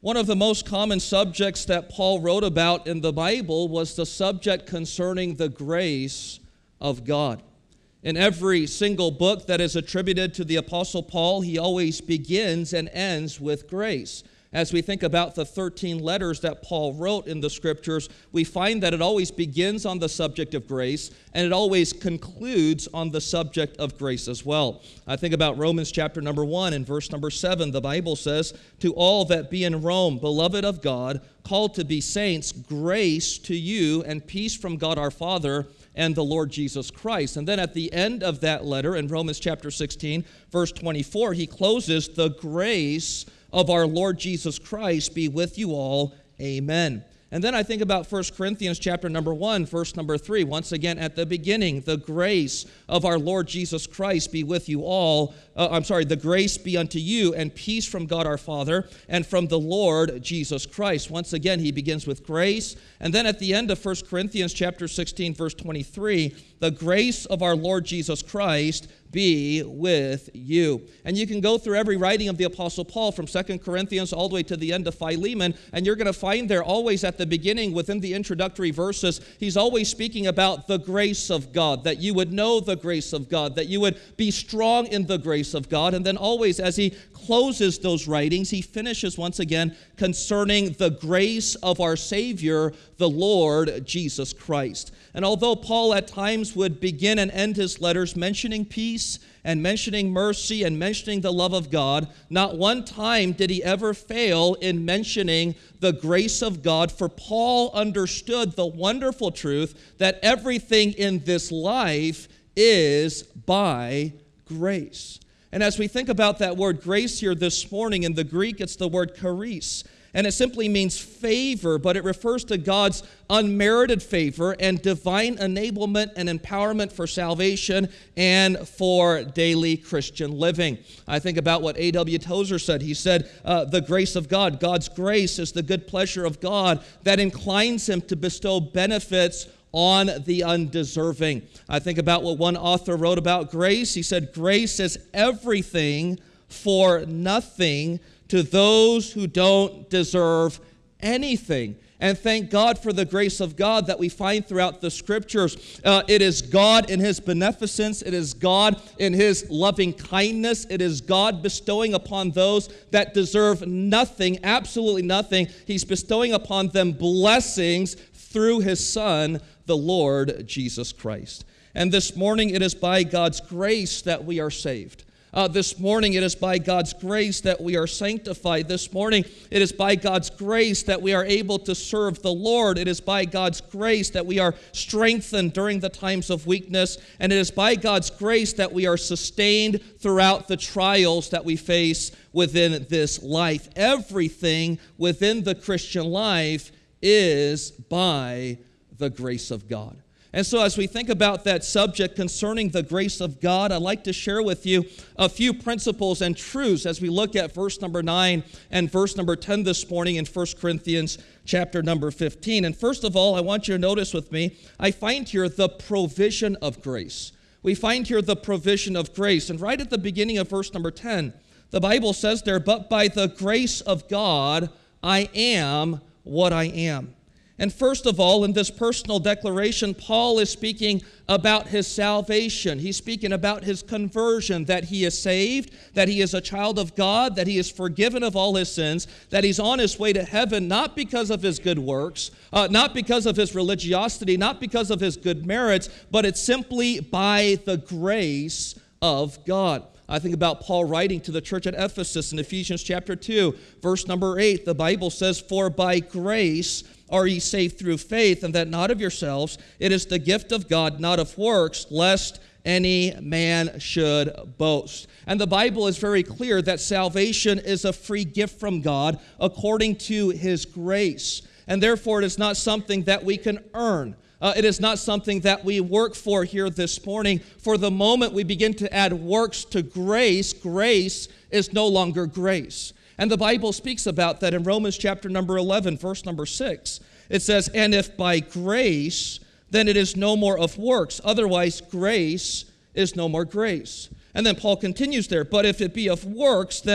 One of the most common subjects that Paul wrote about in the Bible was the subject concerning the grace of God. In every single book that is attributed to the Apostle Paul, he always begins and ends with grace. As we think about the 13 letters that Paul wrote in the Scriptures, we find that it always begins on the subject of grace, and it always concludes on the subject of grace as well. I think about Romans chapter number 1 and verse number 7. The Bible says, "To all that be in Rome, beloved of God, called to be saints, grace to you and peace from God our Father and the Lord Jesus Christ." And then at the end of that letter, in Romans chapter 16, verse 24, he closes, "The grace of our Lord Jesus Christ be with you all. Amen." And then I think about 1 Corinthians chapter number 1, verse number 3. Once again, at the beginning, "The grace of our Lord Jesus Christ be with you all." The grace be unto you and peace from God our Father and from the Lord Jesus Christ. Once again, he begins with grace. And then at the end of 1 Corinthians chapter 16, verse 23, "The grace of our Lord Jesus Christ be with you." And you can go through every writing of the Apostle Paul from 2 Corinthians all the way to the end of Philemon, and you're going to find there always at the beginning, within the introductory verses, he's always speaking about the grace of God, that you would know the grace of God, that you would be strong in the grace of God. And then always as he closes those writings, he finishes once again concerning the grace of our Savior, the Lord Jesus Christ. And although Paul at times would begin and end his letters mentioning peace and mentioning mercy and mentioning the love of God, not one time did he ever fail in mentioning the grace of God, for Paul understood the wonderful truth that everything in this life is by grace. And as we think about that word grace here this morning, in the Greek, it's the word charis. And it simply means favor, but it refers to God's unmerited favor and divine enablement and empowerment for salvation and for daily Christian living. I think about what A.W. Tozer said. He said, the grace of God, God's grace is the good pleasure of God that inclines him to bestow benefits on the undeserving. I think about what one author wrote about grace. He said, "Grace is everything for nothing to those who don't deserve anything." And thank God for the grace of God that we find throughout the Scriptures. It is God in his beneficence. It is God in his loving kindness. It is God bestowing upon those that deserve nothing, absolutely nothing. He's bestowing upon them blessings through his Son, the Lord Jesus Christ. And this morning, it is by God's grace that we are saved. This morning, it is by God's grace that we are sanctified. This morning, it is by God's grace that we are able to serve the Lord. It is by God's grace that we are strengthened during the times of weakness. And it is by God's grace that we are sustained throughout the trials that we face within this life. Everything within the Christian life is by the grace of God. And so as we think about that subject concerning the grace of God, I'd like to share with you a few principles and truths as we look at verse number 9 and verse number 10 this morning in 1 Corinthians chapter number 15. And first of all, I want you to notice with me, I find here the provision of grace. We find here the provision of grace. And right at the beginning of verse number 10, the Bible says there, "But by the grace of God, I am what I am." And first of all, in this personal declaration, Paul is speaking about his salvation. He's speaking about his conversion, that he is saved, that he is a child of God, that he is forgiven of all his sins, that he's on his way to heaven, not because of his good works, not because of his religiosity, not because of his good merits, but it's simply by the grace of God. I think about Paul writing to the church at Ephesus in Ephesians chapter 2, verse number 8. The Bible says, "For by grace are ye saved through faith, and that not of yourselves. It is the gift of God, not of works, lest any man should boast." And the Bible is very clear that salvation is a free gift from God according to his grace. And therefore, it is not something that we can earn. It is not something that we work for here this morning. For the moment we begin to add works to grace, grace is no longer grace. And the Bible speaks about that in Romans chapter number 11, verse number 6. It says, "And if by grace, then it is no more of works. Otherwise, grace is no more grace." And then Paul continues there, "But if it be of works, then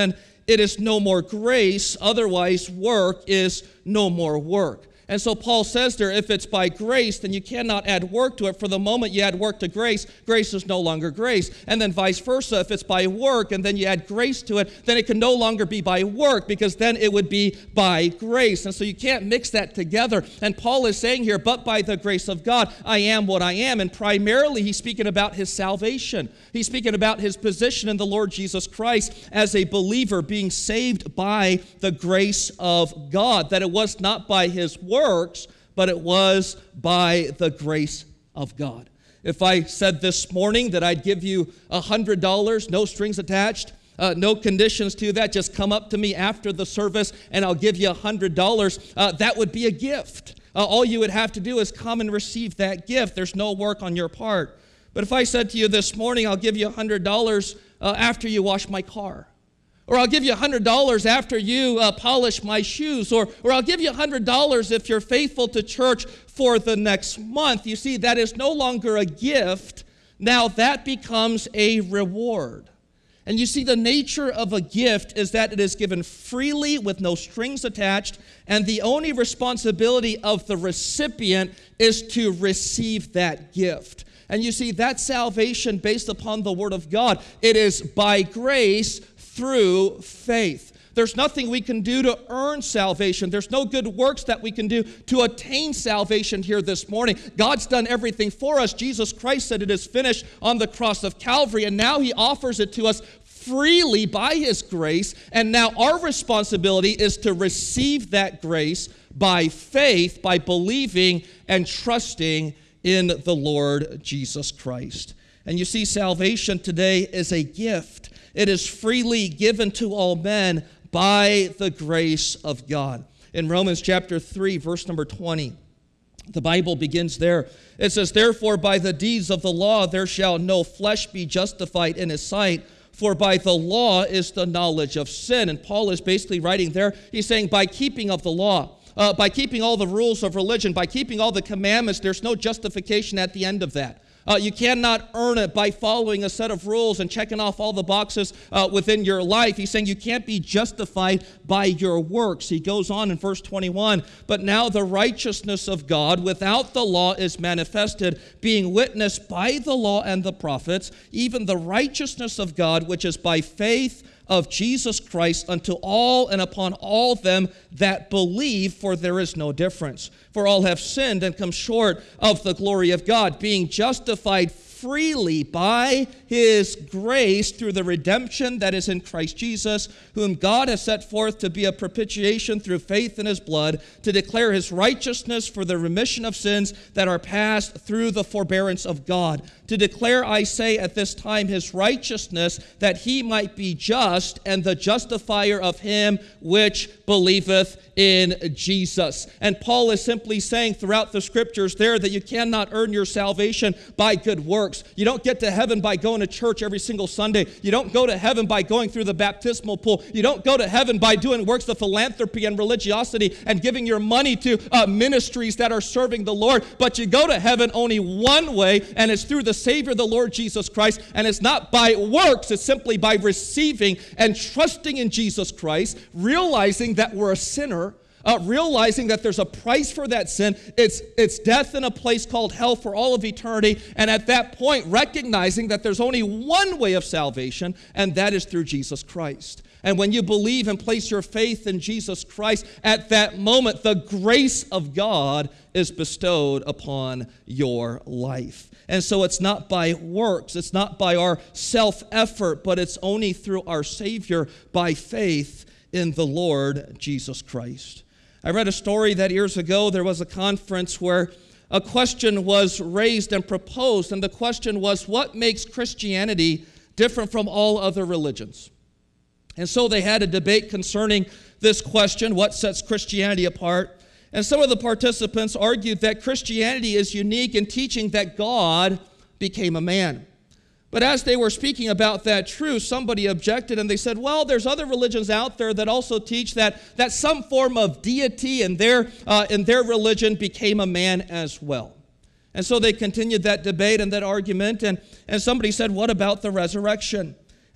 it is no more grace, otherwise work is no more work. And so Paul says there, if it's by grace, then you cannot add work to it. For the moment you add work to grace, grace is no longer grace. And then vice versa, if it's by work and then you add grace to it, then it can no longer be by work, because then it would be by grace. And so you can't mix that together. And Paul is saying here, but by the grace of God, I am what I am. And primarily he's speaking about his salvation. He's speaking about his position in the Lord Jesus Christ as a believer, being saved by the grace of God. That it was not by his works, but it was by the grace of God. If I said this morning that I'd give you $100, no strings attached, no conditions to that, just come up to me after the service and I'll give you $100, that would be a gift. All you would have to do is come and receive that gift. There's no work on your part. But if I said to you this morning, I'll give you $100 after you wash my car, or I'll give you $100 after you polish my shoes, or I'll give you $100 if you're faithful to church for the next month. You see, that is no longer a gift. Now that becomes a reward. And you see, the nature of a gift is that it is given freely with no strings attached, and the only responsibility of the recipient is to receive that gift. And you see, that salvation based upon the Word of God, it is by grace through faith. There's nothing we can do to earn salvation. There's no good works that we can do to attain salvation here this morning. God's done everything for us. Jesus Christ said it is finished on the cross of Calvary, and now he offers it to us freely by his grace. And now our responsibility is to receive that grace by faith, by believing and trusting in the Lord Jesus Christ. And you see, salvation today is a gift. It is freely given to all men by the grace of God. In Romans chapter 3, verse number 20, the Bible begins there. It says, therefore, by the deeds of the law there shall no flesh be justified in his sight, for by the law is the knowledge of sin. And Paul is basically writing there, he's saying by keeping of the law, by keeping all the rules of religion, by keeping all the commandments, there's no justification at the end of that. You cannot earn it by following a set of rules and checking off all the boxes within your life. He's saying you can't be justified by your works. He goes on in verse 21, but now the righteousness of God without the law is manifested, being witnessed by the law and the prophets, even the righteousness of God, which is by faith of Jesus Christ unto all and upon all them that believe, for there is no difference. For all have sinned and come short of the glory of God, being justified freely by his grace through the redemption that is in Christ Jesus, whom God has set forth to be a propitiation through faith in his blood, to declare his righteousness for the remission of sins that are past through the forbearance of God. To declare, I say, at this time his righteousness, that he might be just and the justifier of him which believeth in Jesus. And Paul is simply saying throughout the scriptures there that you cannot earn your salvation by good works. You don't get to heaven by going to church every single Sunday. You don't go to heaven by going through the baptismal pool. You don't go to heaven by doing works of philanthropy and religiosity and giving your money to ministries that are serving the Lord. But you go to heaven only one way, and it's through the Savior, the Lord Jesus Christ. And it's not by works. It's simply by receiving and trusting in Jesus Christ, realizing that we're a sinner, realizing that there's a price for that sin. It's death in a place called hell for all of eternity. And at that point, recognizing that there's only one way of salvation, and that is through Jesus Christ. And when you believe and place your faith in Jesus Christ, at that moment, the grace of God is bestowed upon your life. And so it's not by works, it's not by our self-effort, but it's only through our Savior by faith in the Lord Jesus Christ. I read a story that years ago there was a conference where a question was raised and proposed, and the question was, what makes Christianity different from all other religions? And so they had a debate concerning this question, what sets Christianity apart? And some of the participants argued that Christianity is unique in teaching that God became a man. But as they were speaking about that truth, somebody objected and they said, well, there's other religions out there that also teach that some form of deity in their religion became a man as well. And so they continued that debate and that argument, and somebody said, what about the resurrection?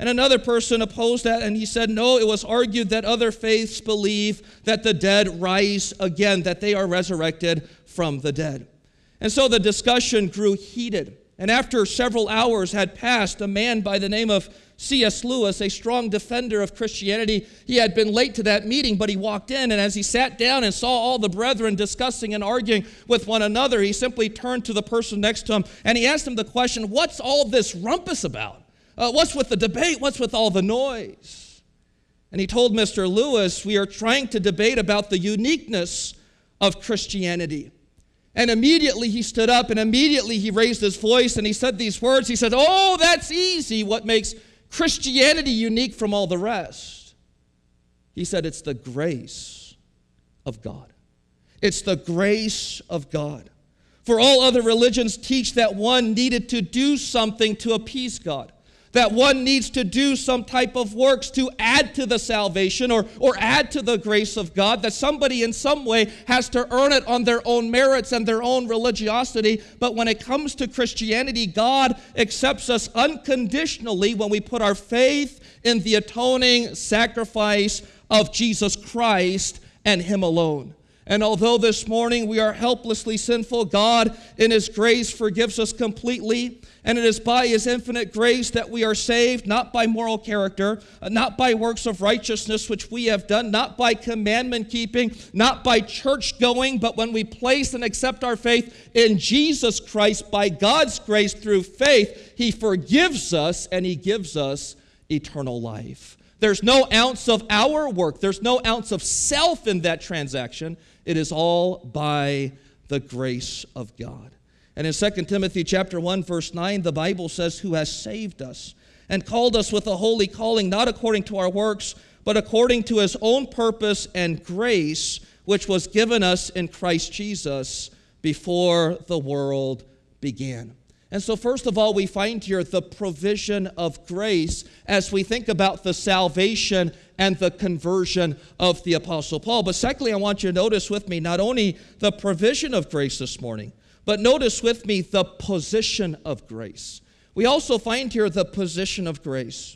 And another person opposed that, and he said, no, it was argued that other faiths believe that the dead rise again, that they are resurrected from the dead. And so the discussion grew heated. And after several hours had passed, a man by the name of C.S. Lewis, a strong defender of Christianity, he had been late to that meeting, but he walked in, and as he sat down and saw all the brethren discussing and arguing with one another, he simply turned to the person next to him, and he asked him the question, what's all this rumpus about? What's with the debate? What's with all the noise? And he told Mr. Lewis, we are trying to debate about the uniqueness of Christianity. And immediately he stood up, and immediately he raised his voice, and he said these words. He said, oh, that's easy. What makes Christianity unique from all the rest? He said, it's the grace of God. It's the grace of God. For all other religions teach that one needed to do something to appease God, that one needs to do some type of works to add to the salvation or add to the grace of God, that somebody in some way has to earn it on their own merits and their own religiosity. But when it comes to Christianity, God accepts us unconditionally when we put our faith in the atoning sacrifice of Jesus Christ and Him alone. And although this morning we are helplessly sinful, God in His grace forgives us completely. And it is by His infinite grace that we are saved, not by moral character, not by works of righteousness which we have done, not by commandment keeping, not by church going, but when we place and accept our faith in Jesus Christ, by God's grace through faith, He forgives us and He gives us eternal life. There's no ounce of our work. There's no ounce of self in that transaction. It is all by the grace of God. And in 2 Timothy chapter 1, verse 9, the Bible says, who has saved us and called us with a holy calling, not according to our works, but according to His own purpose and grace, which was given us in Christ Jesus before the world began. And so first of all, we find here the provision of grace as we think about the salvation and the conversion of the Apostle Paul. But secondly, I want you to notice with me not only the provision of grace this morning, but notice with me the position of grace. We also find here the position of grace.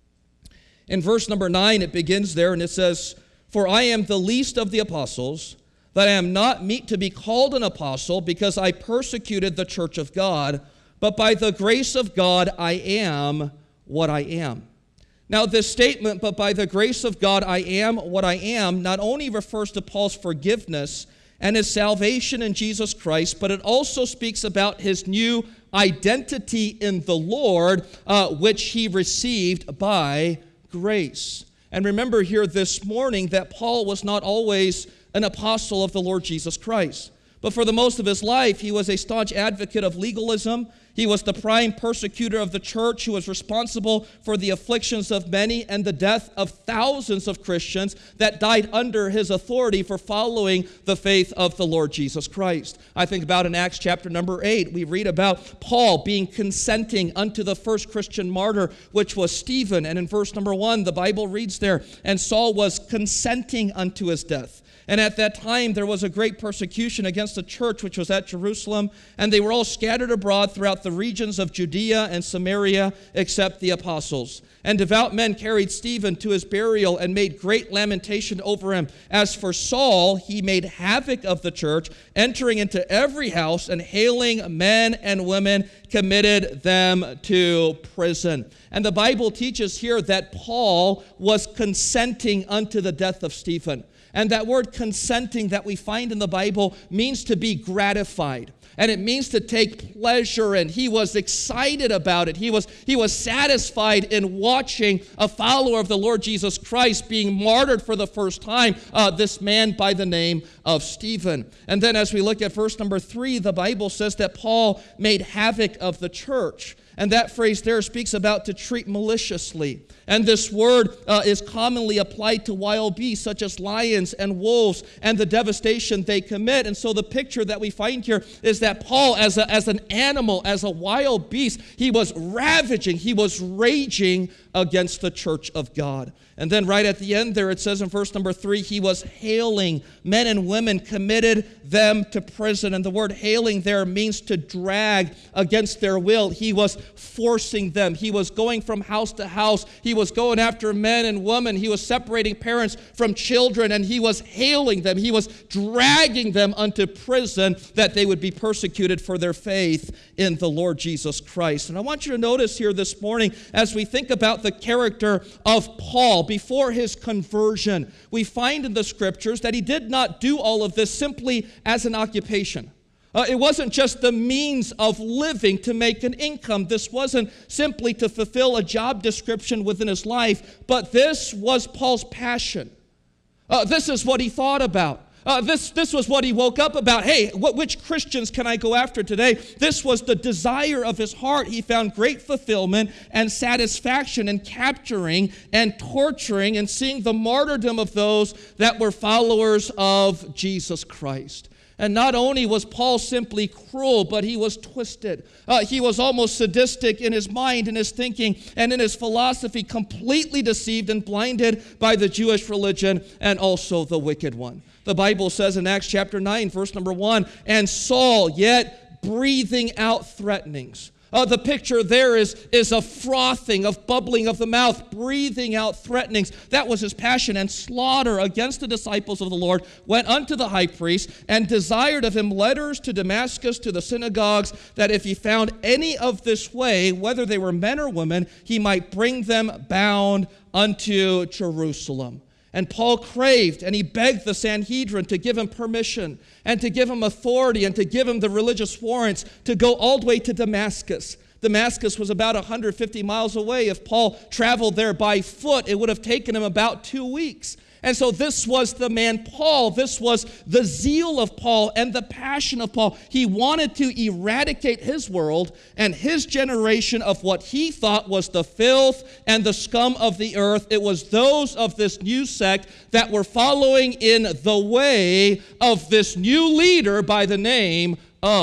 In verse number 9, it begins there, and it says, for I am the least of the apostles, that I am not meet to be called an apostle, because I persecuted the church of God, but by the grace of God I am what I am. Now this statement, but by the grace of God I am what I am, not only refers to Paul's forgiveness and his salvation in Jesus Christ, but it also speaks about his new identity in the Lord, which he received by grace. And remember here this morning that Paul was not always an apostle of the Lord Jesus Christ. But for the most of his life, he was a staunch advocate of legalism. He was the prime persecutor of the church who was responsible for the afflictions of many and the death of thousands of Christians that died under his authority for following the faith of the Lord Jesus Christ. I think about in Acts chapter number 8, we read about Paul being consenting unto the first Christian martyr, which was Stephen. And in verse number 1, the Bible reads there, and Saul was consenting unto his death. And at that time, there was a great persecution against the church which was at Jerusalem, and they were all scattered abroad throughout the regions of Judea and Samaria, except the apostles. And devout men carried Stephen to his burial and made great lamentation over him. As for Saul, he made havoc of the church, entering into every house and hailing men and women, committed them to prison. And the Bible teaches here that Paul was consenting unto the death of Stephen. And that word consenting that we find in the Bible means to be gratified. And it means to take pleasure in. He was excited about it. He was satisfied in watching a follower of the Lord Jesus Christ being martyred for the first time, this man by the name of Stephen. And then as we look at verse number 3, the Bible says that Paul made havoc of the church. And that phrase there speaks about to treat maliciously. And this word is commonly applied to wild beasts such as lions and wolves and the devastation they commit. And so the picture that we find here is that Paul, as an animal, as a wild beast, he was ravaging, he was raging against the church of God. And then right at the end there, it says in verse number 3, he was hailing men and women, committed them to prison. And the word hailing there means to drag against their will. He was forcing them. He was going from house to house. He was going after men and women. He was separating parents from children, and he was hailing them. He was dragging them unto prison that they would be persecuted for their faith in the Lord Jesus Christ. And I want you to notice here this morning, as we think about the character of Paul before his conversion, we find in the scriptures that he did not do all of this simply as an occupation. It wasn't just the means of living to make an income. This wasn't simply to fulfill a job description within his life, but this was Paul's passion. This is what he thought about. This was what he woke up about. Hey, which Christians can I go after today? This was the desire of his heart. He found great fulfillment and satisfaction in capturing and torturing and seeing the martyrdom of those that were followers of Jesus Christ. And not only was Paul simply cruel, but he was twisted. He was almost sadistic in his mind, in his thinking, and in his philosophy, completely deceived and blinded by the Jewish religion and also the wicked one. The Bible says in Acts chapter 9, verse number 1, and Saul, yet breathing out threatenings. The picture there is a frothing, of bubbling of the mouth, breathing out threatenings. That was his passion. And slaughter against the disciples of the Lord went unto the high priest and desired of him letters to Damascus, to the synagogues, that if he found any of this way, whether they were men or women, he might bring them bound unto Jerusalem. And Paul craved and he begged the Sanhedrin to give him permission and to give him authority and to give him the religious warrants to go all the way to Damascus. Damascus was about 150 miles away. If Paul traveled there by foot, it would have taken him about 2 weeks. And so this was the man Paul. This was the zeal of Paul and the passion of Paul. He wanted to eradicate his world and his generation of what he thought was the filth and the scum of the earth. It was those of this new sect that were following in the way of this new leader by the name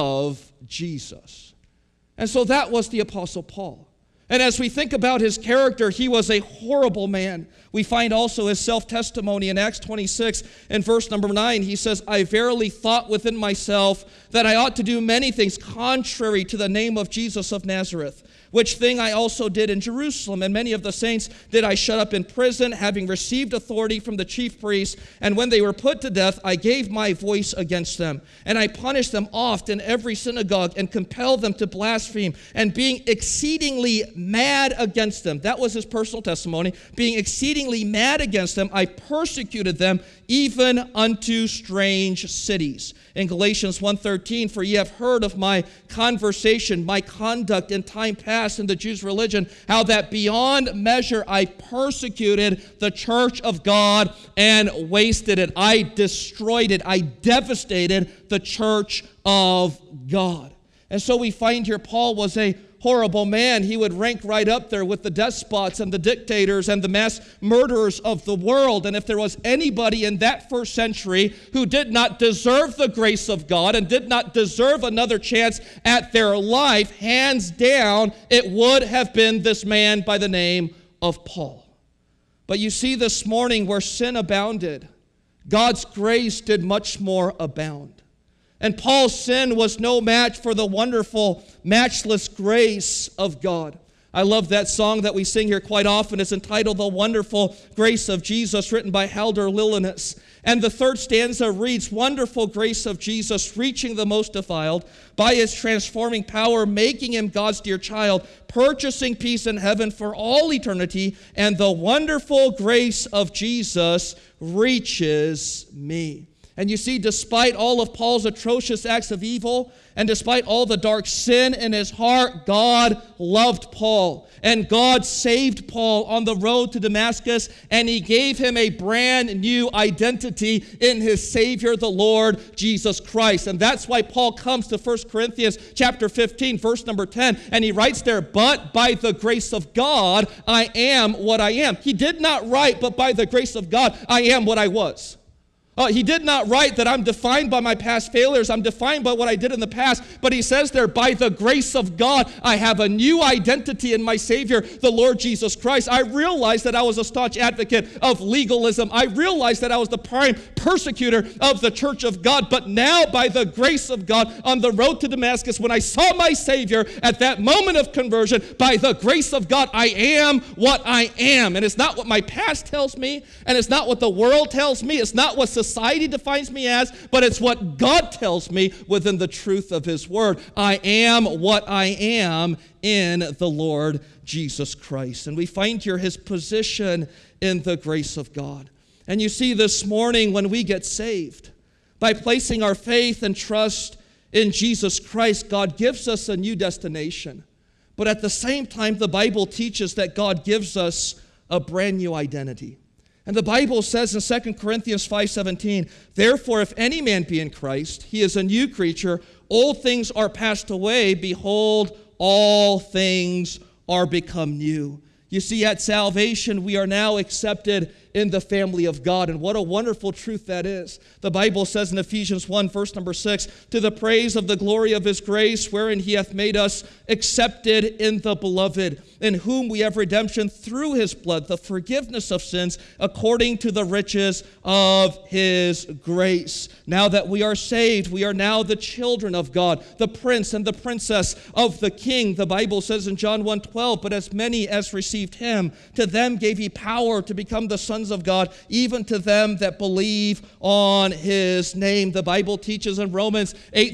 of Jesus. And so that was the Apostle Paul. And as we think about his character, he was a horrible man. We find also his self-testimony in Acts 26 and verse number 9. He says, I verily thought within myself that I ought to do many things contrary to the name of Jesus of Nazareth, which thing I also did in Jerusalem. And many of the saints did I shut up in prison, having received authority from the chief priests. And when they were put to death, I gave my voice against them. And I punished them oft in every synagogue and compelled them to blaspheme. And being exceedingly mad against them, that was his personal testimony, being exceedingly mad against them, I persecuted them even unto strange cities. In Galatians 1:13, for ye have heard of my conversation, my conduct in time past in the Jews' religion, how that beyond measure I persecuted the church of God and wasted it. I destroyed it. I devastated the church of God. And so we find here Paul was a horrible man. He would rank right up there with the despots and the dictators and the mass murderers of the world. And if there was anybody in that first century who did not deserve the grace of God and did not deserve another chance at their life, hands down, it would have been this man by the name of Paul. But you see, this morning where sin abounded, God's grace did much more abound. And Paul's sin was no match for the wonderful, matchless grace of God. I love that song that we sing here quite often. It's entitled The Wonderful Grace of Jesus, written by Haldor Lillinus. And the third stanza reads, wonderful grace of Jesus, reaching the most defiled, by his transforming power, making him God's dear child, purchasing peace in heaven for all eternity, and the wonderful grace of Jesus reaches me. And you see, despite all of Paul's atrocious acts of evil, and despite all the dark sin in his heart, God loved Paul. And God saved Paul on the road to Damascus, and he gave him a brand new identity in his Savior, the Lord Jesus Christ. And that's why Paul comes to 1 Corinthians chapter 15, verse number 10, and he writes there, but by the grace of God, I am what I am. He did not write, but by the grace of God, I am what I was. He did not write that I'm defined by my past failures. I'm defined by what I did in the past. But he says there, by the grace of God, I have a new identity in my Savior, the Lord Jesus Christ. I realized that I was a staunch advocate of legalism. I realized that I was the prime persecutor of the church of God. But now, by the grace of God, on the road to Damascus, when I saw my Savior at that moment of conversion, by the grace of God, I am what I am. And it's not what my past tells me, and it's not what the world tells me. It's not what society defines me as, but it's what God tells me within the truth of his word. I am what I am in the Lord Jesus Christ. And we find here his position in the grace of God. And you see, this morning when we get saved, by placing our faith and trust in Jesus Christ, God gives us a new destination. But at the same time, the Bible teaches that God gives us a brand new identity. And the Bible says in 2 Corinthians 5:17, therefore, if any man be in Christ, he is a new creature. Old things are passed away. Behold, all things are become new. You see, at salvation, we are now accepted in the family of God. And what a wonderful truth that is. The Bible says in Ephesians 1, verse number 6, to the praise of the glory of his grace, wherein he hath made us accepted in the beloved, in whom we have redemption through his blood, the forgiveness of sins, according to the riches of his grace. Now that we are saved, we are now the children of God, the prince and the princess of the king. The Bible says in John 1:12, but as many as received him, to them gave he power to become the sons of God, even to them that believe on his name. The Bible teaches in Romans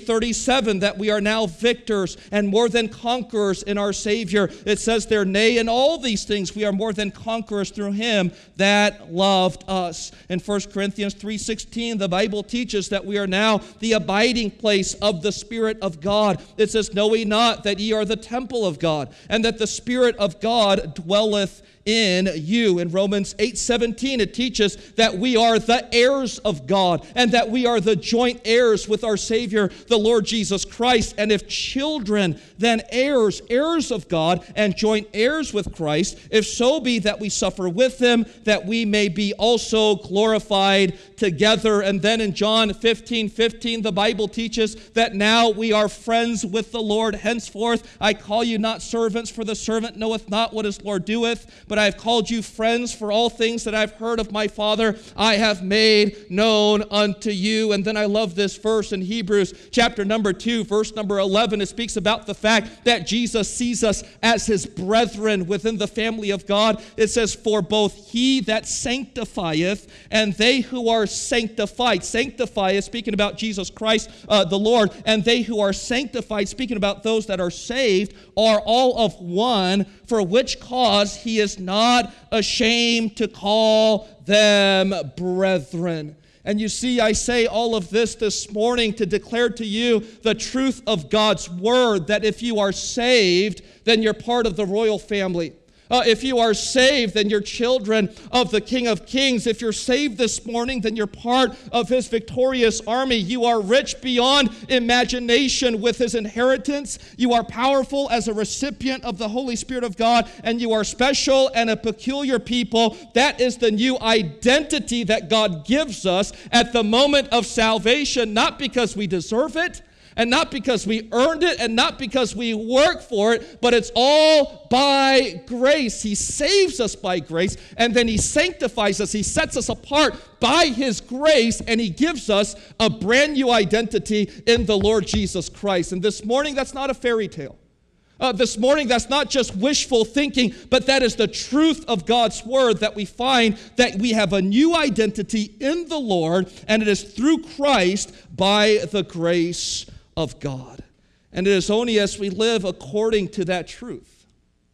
8:37 that we are now victors and more than conquerors in our Savior. It says there, nay, in all these things we are more than conquerors through him that loved us. In 1 Corinthians 3:16, the Bible teaches that we are now the abiding place of the Spirit of God. It says, know ye not that ye are the temple of God, and that the Spirit of God dwelleth in you. In Romans 8:17, it teaches that we are the heirs of God and that we are the joint heirs with our Savior, the Lord Jesus Christ. And if children, then heirs, heirs of God and joint heirs with Christ, if so be that we suffer with him, that we may be also glorified together. And then in John 15:15, the Bible teaches that now we are friends with the Lord. Henceforth, I call you not servants, for the servant knoweth not what his Lord doeth, but I have called you friends, for all things that I've heard of my Father I have made known unto you. And then I love this verse in Hebrews chapter number 2, verse number 11. It speaks about the fact that Jesus sees us as his brethren within the family of God. It says, for both he that sanctifieth and they who are sanctified. Sanctify is speaking about Jesus Christ, the Lord, and they who are sanctified, speaking about those that are saved, are all of one, for which cause he is not ashamed to call them brethren. And you see, I say all of this morning to declare to you the truth of God's word, that if you are saved, then you're part of the royal family. If you are saved, then you're children of the King of Kings. If you're saved this morning, then you're part of his victorious army. You are rich beyond imagination with his inheritance. You are powerful as a recipient of the Holy Spirit of God, and you are special and a peculiar people. That is the new identity that God gives us at the moment of salvation, not because we deserve it, and not because we earned it, and not because we work for it, but it's all by grace. He saves us by grace, and then he sanctifies us. He sets us apart by his grace, and he gives us a brand new identity in the Lord Jesus Christ. And this morning, that's not a fairy tale. This morning, that's not just wishful thinking, but that is the truth of God's word, that we find that we have a new identity in the Lord, and it is through Christ by the grace of God. And it is only as we live according to that truth,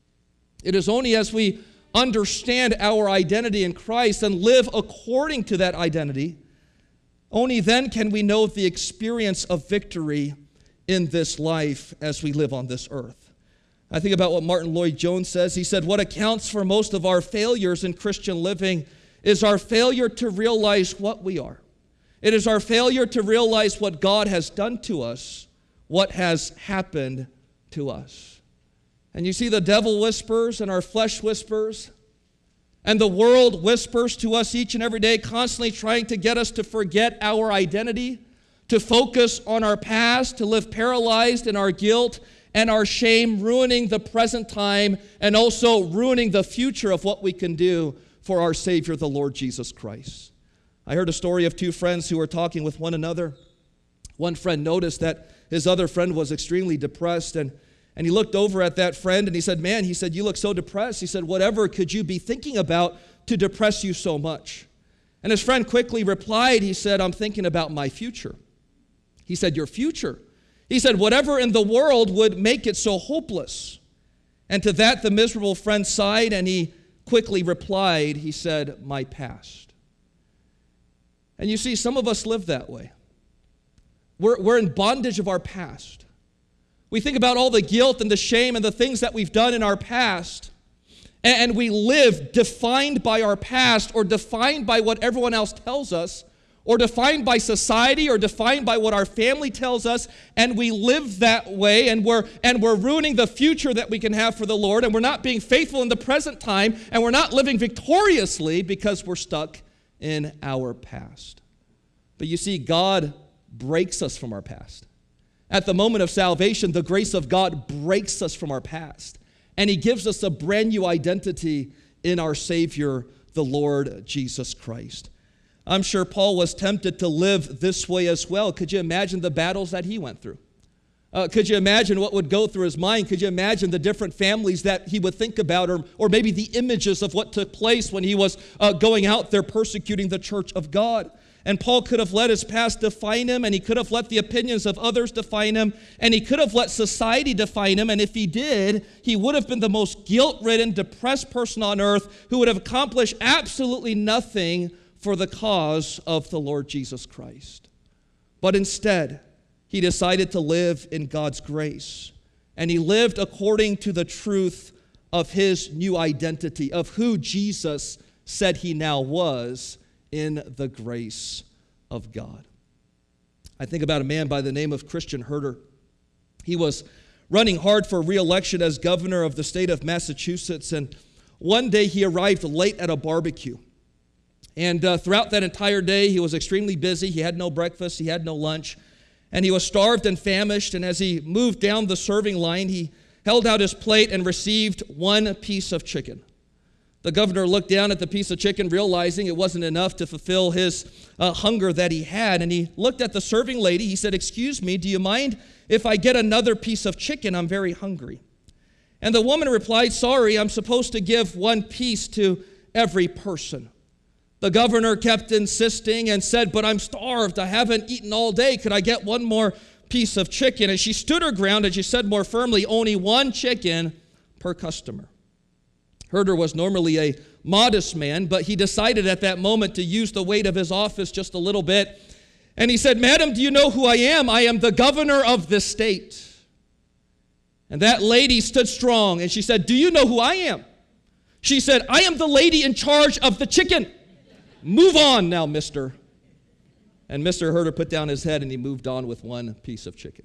it is only as we understand our identity in Christ and live according to that identity, only then can we know the experience of victory in this life as we live on this earth. I think about what Martin Lloyd-Jones says. He said, what accounts for most of our failures in Christian living is our failure to realize what we are. It is our failure to realize what God has done to us, what has happened to us. And you see, the devil whispers and our flesh whispers, And the world whispers to us each and every day, constantly trying to get us to forget our identity, to focus on our past, to live paralyzed in our guilt and our shame, ruining the present time and also ruining the future of what we can do for our Savior, the Lord Jesus Christ. I heard a story of two friends who were talking with one another. One friend noticed that his other friend was extremely depressed, and he looked over at that friend and he said, "Man," he said, "you look so depressed." He said, "Whatever could you be thinking about to depress you so much?" And his friend quickly replied, he said, "I'm thinking about my future." He said, "Your future?" He said, "Whatever in the world would make it so hopeless?" And to that, the miserable friend sighed and he quickly replied, he said, "My past." And you see, some of us live that way. We're in bondage of our past. We think about all the guilt and the shame and the things that we've done in our past, and we live defined by our past or defined by what everyone else tells us, or defined by society, or defined by what our family tells us, and we live that way, and we're ruining the future that we can have for the Lord, and we're not being faithful in the present time, and we're not living victoriously because we're stuck in our past. But you see, God breaks us from our past. At the moment of salvation, the grace of God breaks us from our past, and He gives us a brand new identity in our Savior, the Lord Jesus Christ. I'm sure Paul was tempted to live this way as well. Could you imagine the battles that he went through? Could you imagine what would go through his mind? Could you imagine the different families that he would think about, or maybe the images of what took place when he was going out there persecuting the church of God? And Paul could have let his past define him, and he could have let the opinions of others define him, and he could have let society define him, and if he did, he would have been the most guilt-ridden, depressed person on earth who would have accomplished absolutely nothing for the cause of the Lord Jesus Christ. But instead, he decided to live in God's grace, and he lived according to the truth of his new identity, of who Jesus said he now was in the grace of God. I think about a man by the name of Christian Herter. He was running hard for re-election as governor of the state of Massachusetts, and one day he arrived late at a barbecue. And throughout that entire day, he was extremely busy. He had no breakfast, he had no lunch, and he was starved and famished. And as he moved down the serving line, he held out his plate and received one piece of chicken. The governor looked down at the piece of chicken, realizing it wasn't enough to fulfill his hunger that he had, and he looked at the serving lady. He said, "Excuse me, do you mind if I get another piece of chicken? I'm very hungry." And the woman replied, "Sorry, I'm supposed to give one piece to every person." The governor kept insisting and said, "But I'm starved. I haven't eaten all day. Could I get one more piece of chicken?" And she stood her ground and she said more firmly, "Only one chicken per customer." Herter was normally a modest man, but he decided at that moment to use the weight of his office just a little bit. And he said, "Madam, do you know who I am? I am the governor of this state." And that lady stood strong and she said, "Do you know who I am?" She said, "I am the lady in charge of the chicken. Move on now, mister." And Mr. Herter put down his head and he moved on with one piece of chicken.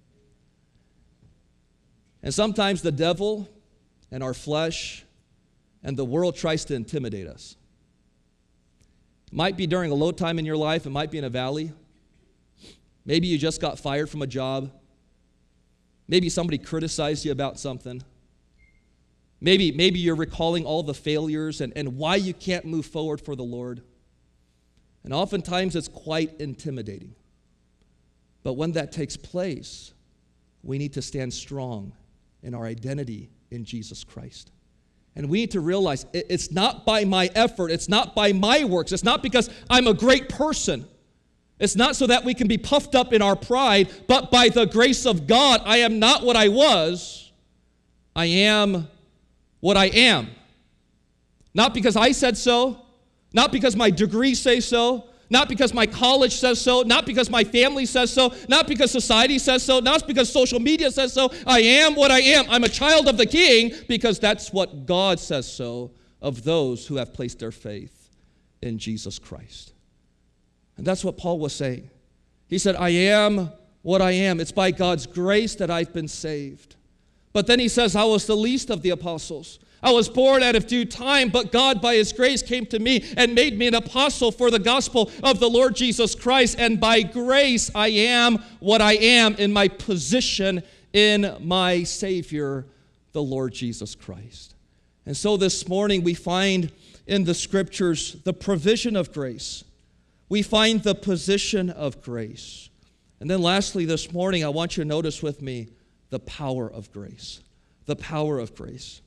And sometimes the devil and our flesh and the world tries to intimidate us. It might be during a low time in your life. It might be in a valley. Maybe you just got fired from a job. Maybe somebody criticized you about something. Maybe you're recalling all the failures and why you can't move forward for the Lord. And oftentimes it's quite intimidating. But when that takes place, we need to stand strong in our identity in Jesus Christ. And we need to realize it's not by my effort, it's not by my works, it's not because I'm a great person. It's not so that we can be puffed up in our pride, but by the grace of God, I am not what I was, I am what I am. Not because I said so, not because my degrees say so, not because my college says so, not because my family says so, not because society says so, not because social media says so. I am what I am. I'm a child of the King because that's what God says so of those who have placed their faith in Jesus Christ. And that's what Paul was saying. He said, I am what I am. It's by God's grace that I've been saved. But then he says, I was the least of the apostles. I was born out of due time, but God by his grace came to me and made me an apostle for the gospel of the Lord Jesus Christ. And by grace, I am what I am in my position in my Savior, the Lord Jesus Christ. And so this morning we find in the scriptures the provision of grace. We find the position of grace. And then lastly this morning, I want you to notice with me the power of grace. The power of grace.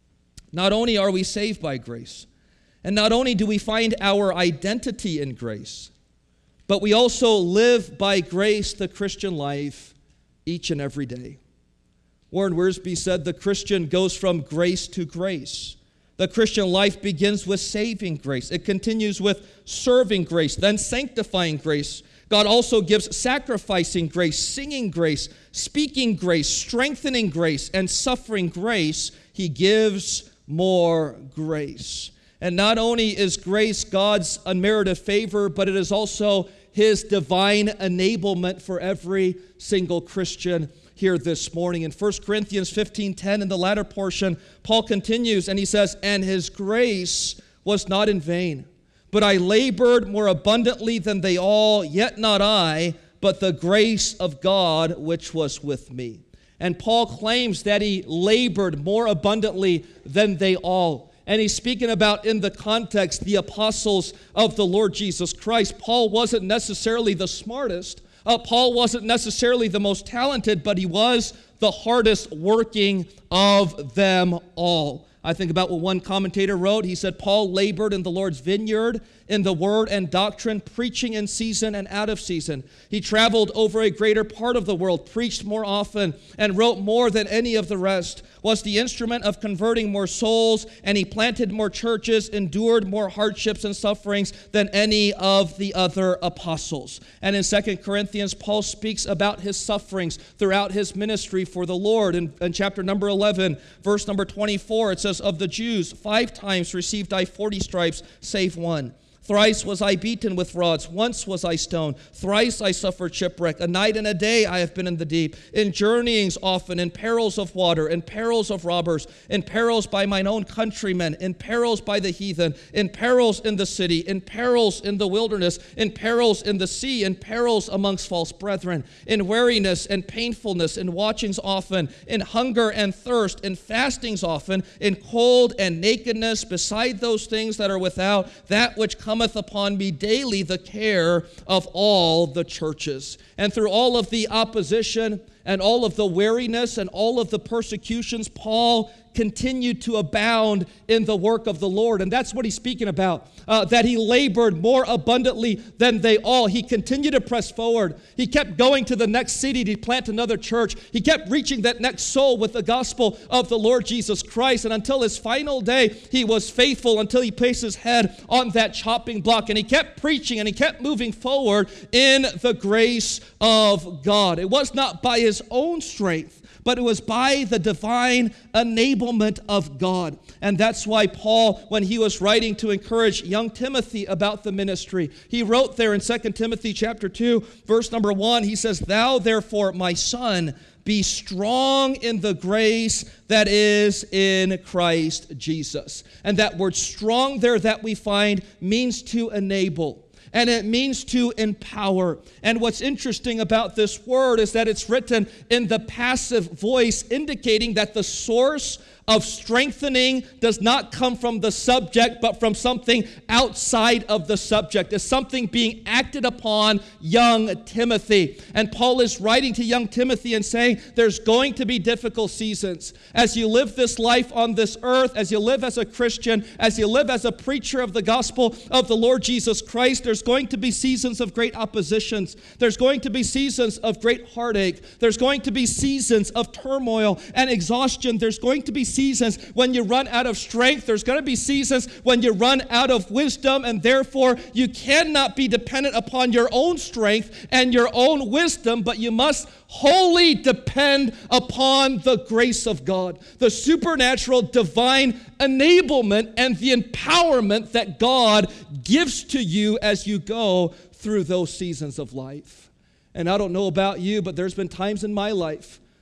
Not only are we saved by grace, and not only do we find our identity in grace, but we also live by grace the Christian life each and every day. Warren Wiersbe said the Christian goes from grace to grace. The Christian life begins with saving grace. It continues with serving grace, then sanctifying grace. God also gives sacrificing grace, singing grace, speaking grace, strengthening grace, and suffering grace. He gives more grace. And not only is grace God's unmerited favor, but it is also his divine enablement for every single Christian here this morning. In 1 Corinthians 15:10, in the latter portion, Paul continues and he says, "And his grace was not in vain, but I labored more abundantly than they all, yet not I, but the grace of God which was with me." And Paul claims that he labored more abundantly than they all. And he's speaking about, in the context, the apostles of the Lord Jesus Christ. Paul wasn't necessarily the smartest. Paul wasn't necessarily the most talented, but he was the hardest working of them all. I think about what one commentator wrote. He said, Paul labored in the Lord's vineyard, in the word and doctrine, preaching in season and out of season. He traveled over a greater part of the world, preached more often, and wrote more than any of the rest, was the instrument of converting more souls, and he planted more churches, endured more hardships and sufferings than any of the other apostles. And in 2 Corinthians, Paul speaks about his sufferings throughout his ministry for the Lord. In chapter number 11, verse number 24, it says, "Of the Jews, 5 times received I 40 stripes, save one. Thrice was I beaten with rods, once was I stoned, thrice I suffered shipwreck, a night and a day I have been in the deep, in journeyings often, in perils of water, in perils of robbers, in perils by mine own countrymen, in perils by the heathen, in perils in the city, in perils in the wilderness, in perils in the sea, in perils amongst false brethren, in weariness and painfulness, in watchings often, in hunger and thirst, in fastings often, in cold and nakedness, beside those things that are without, that which cometh upon me daily, the care of all the churches." And through all of the opposition and all of the weariness and all of the persecutions, Paul continued to abound in the work of the Lord. And that's what he's speaking about, that he labored more abundantly than they all. He continued to press forward. He kept going to the next city to plant another church. He kept reaching that next soul with the gospel of the Lord Jesus Christ. And until his final day, he was faithful until he placed his head on that chopping block. And he kept preaching and he kept moving forward in the grace of God. It was not by his own strength, but it was by the divine enablement of God. And that's why Paul, when he was writing to encourage young Timothy about the ministry, he wrote there in 2 Timothy chapter 2, verse number 1, he says, "Thou therefore, my son, be strong in the grace that is in Christ Jesus." And that word strong there that we find means to enable. And it means to empower. And what's interesting about this word is that it's written in the passive voice, indicating that the source of strengthening does not come from the subject, but from something outside of the subject. It's something being acted upon young Timothy. And Paul is writing to young Timothy and saying, there's going to be difficult seasons. As you live this life on this earth, as you live as a Christian, as you live as a preacher of the gospel of the Lord Jesus Christ, there's going to be seasons of great oppositions. There's going to be seasons of great heartache. There's going to be seasons of turmoil and exhaustion. There's going to be seasons when you run out of strength. There's going to be seasons when you run out of wisdom, and therefore you cannot be dependent upon your own strength and your own wisdom, but you must wholly depend upon the grace of God, the supernatural divine enablement and the empowerment that God gives to you as you go through those seasons of life. And I don't know about you, but there's been times in my life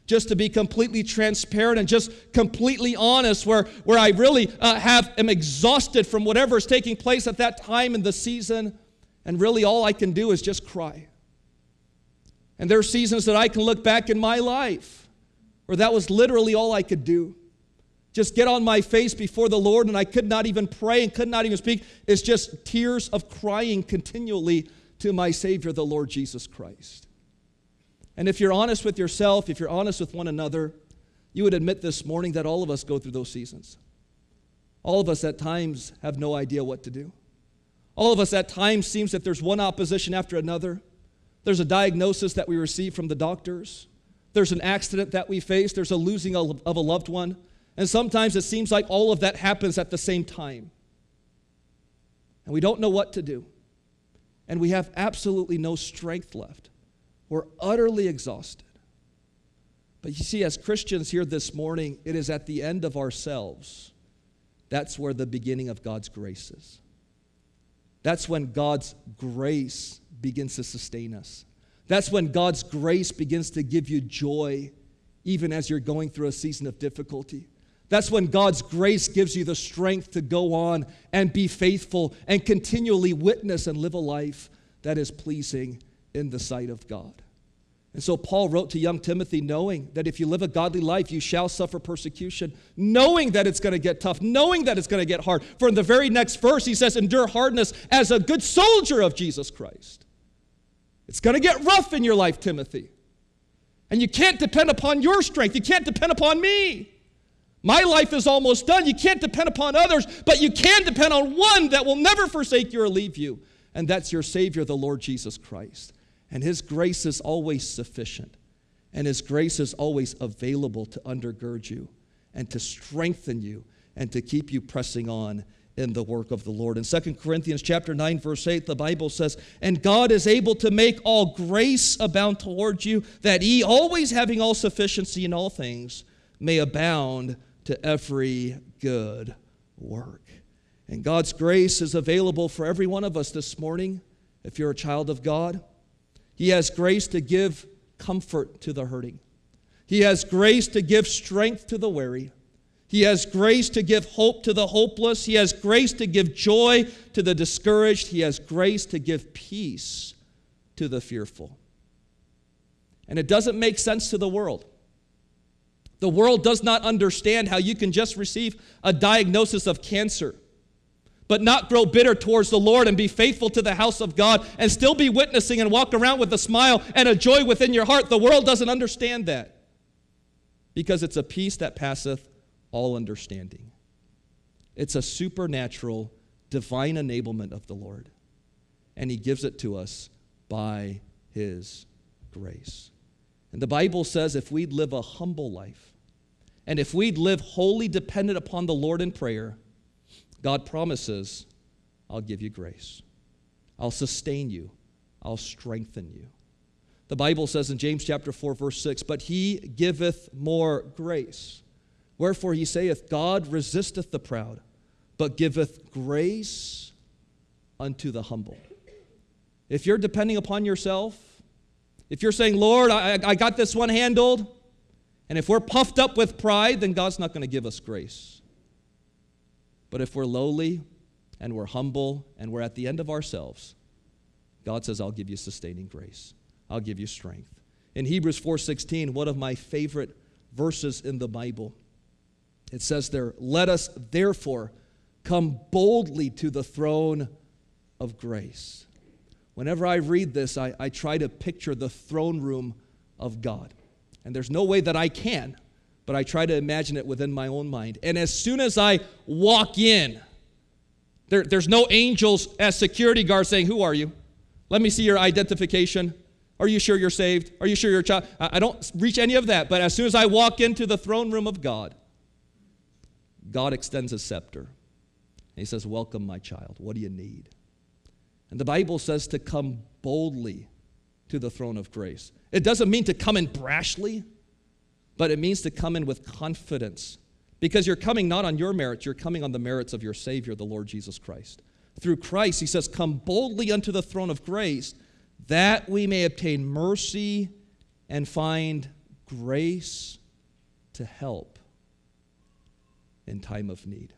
just to be completely transparent and just completely honest, where I really am exhausted from whatever is taking place at that time in the season, and really all I can do is just cry. And there are seasons that I can look back in my life where that was literally all I could do. Just get on my face before the Lord, and I could not even pray and could not even speak. It's just tears of crying continually to my Savior, the Lord Jesus Christ. And if you're honest with yourself, if you're honest with one another, you would admit this morning that all of us go through those seasons. All of us at times have no idea what to do. All of us at times seems that there's one opposition after another. There's a diagnosis that we receive from the doctors. There's an accident that we face. There's a losing of a loved one. And sometimes it seems like all of that happens at the same time. And we don't know what to do. And we have absolutely no strength left. We're utterly exhausted. But you see, as Christians here this morning, it is at the end of ourselves. That's where the beginning of God's grace is. That's when God's grace begins to sustain us. That's when God's grace begins to give you joy, even as you're going through a season of difficulty. That's when God's grace gives you the strength to go on and be faithful and continually witness and live a life that is pleasing in the sight of God. And so Paul wrote to young Timothy, knowing that if you live a godly life, you shall suffer persecution, knowing that it's going to get tough, knowing that it's going to get hard. For in the very next verse, he says, endure hardness as a good soldier of Jesus Christ. It's going to get rough in your life, Timothy. And you can't depend upon your strength. You can't depend upon me. My life is almost done. You can't depend upon others, but you can depend on one that will never forsake you or leave you. And that's your Savior, the Lord Jesus Christ. And His grace is always sufficient. And His grace is always available to undergird you and to strengthen you and to keep you pressing on in the work of the Lord. In 2 Corinthians chapter 9, verse 8, the Bible says, and God is able to make all grace abound toward you, that ye, always having all sufficiency in all things, may abound to every good work. And God's grace is available for every one of us this morning, if you're a child of God. He has grace to give comfort to the hurting. He has grace to give strength to the weary. He has grace to give hope to the hopeless. He has grace to give joy to the discouraged. He has grace to give peace to the fearful. And it doesn't make sense to the world. The world does not understand how you can just receive a diagnosis of cancer, but not grow bitter towards the Lord and be faithful to the house of God and still be witnessing and walk around with a smile and a joy within your heart. The world doesn't understand that because it's a peace that passeth all understanding. It's a supernatural, divine enablement of the Lord, and He gives it to us by His grace. And the Bible says if we'd live a humble life, and if we'd live wholly dependent upon the Lord in prayer, God promises, I'll give you grace. I'll sustain you. I'll strengthen you. The Bible says in James chapter 4, verse 6, but He giveth more grace. Wherefore He saith, God resisteth the proud, but giveth grace unto the humble. If you're depending upon yourself, if you're saying, Lord, I got this one handled, and if we're puffed up with pride, then God's not going to give us grace. But if we're lowly and we're humble and we're at the end of ourselves, God says, I'll give you sustaining grace. I'll give you strength. In Hebrews 4:16, one of my favorite verses in the Bible, it says there, let us therefore come boldly to the throne of grace. Whenever I read this, I try to picture the throne room of God. And there's no way that I can, but I try to imagine it within my own mind. And as soon as I walk in, there's no angels as security guards saying, who are you? Let me see your identification. Are you sure you're saved? Are you sure you're a child? I don't reach any of that, but as soon as I walk into the throne room of God, God extends His scepter. And He says, welcome, my child. What do you need? And the Bible says to come boldly to the throne of grace. It doesn't mean to come in brashly, but it means to come in with confidence, because you're coming not on your merits, you're coming on the merits of your Savior, the Lord Jesus Christ. Through Christ, He says, come boldly unto the throne of grace, that we may obtain mercy and find grace to help in time of need.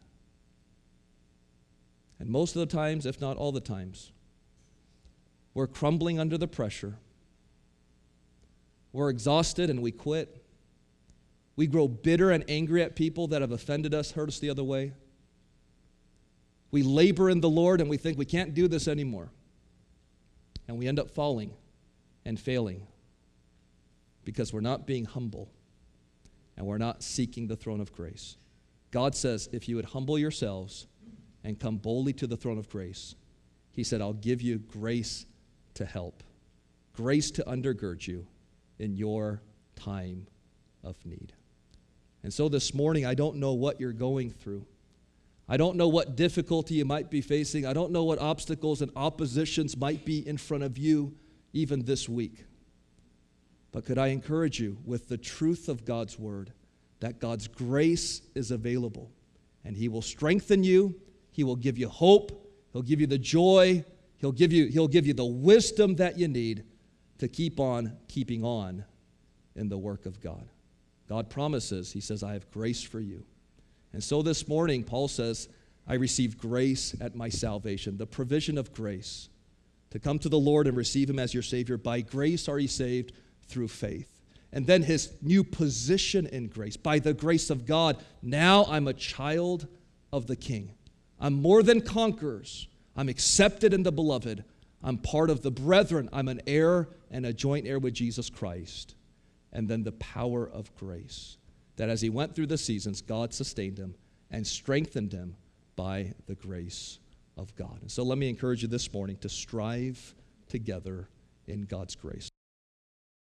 And most of the times, if not all the times, we're crumbling under the pressure. We're exhausted and we quit. We grow bitter and angry at people that have offended us, hurt us the other way. We labor in the Lord and we think we can't do this anymore. And we end up falling and failing because we're not being humble and we're not seeking the throne of grace. God says, if you would humble yourselves and come boldly to the throne of grace, he said, I'll give you grace to help, grace to undergird you in your time of need. And so this morning, I don't know what you're going through. I don't know what difficulty you might be facing. I don't know what obstacles and oppositions might be in front of you even this week. But could I encourage you with the truth of God's word, that God's grace is available, and he will strengthen you, he will give you hope, he'll give you the joy, he'll give you the wisdom that you need to keep on keeping on in the work of God. God promises, he says, I have grace for you. And so this morning, Paul says, I received grace at my salvation, the provision of grace, to come to the Lord and receive him as your Savior. By grace are ye saved through faith. And then his new position in grace. By the grace of God, now I'm a child of the King. I'm more than conquerors. I'm accepted in the beloved. I'm part of the brethren. I'm an heir and a joint heir with Jesus Christ. And then the power of grace, that as he went through the seasons, God sustained him and strengthened him by the grace of God. And so let me encourage you this morning to strive together in God's grace.